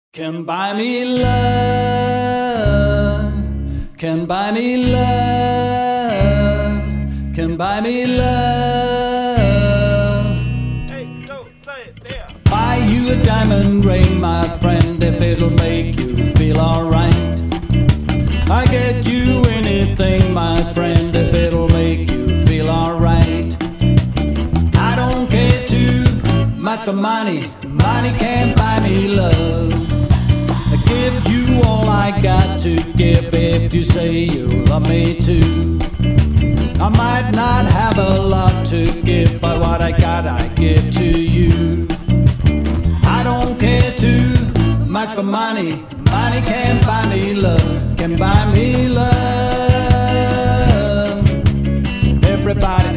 Can buy me love, can buy me love, can buy me love. Hey, go, say it, yeah. Buy you a diamond ring, my friend, if it'll make you feel alright. I get you anything, my friend, if it'll make you feel alright. I don't care too much for money, money can't buy me love. I give you all I got to give if you say you love me too. I might not have a lot to give, but what I got I give to you. I don't care too much for money, money can't buy me love, can buy me love. Everybody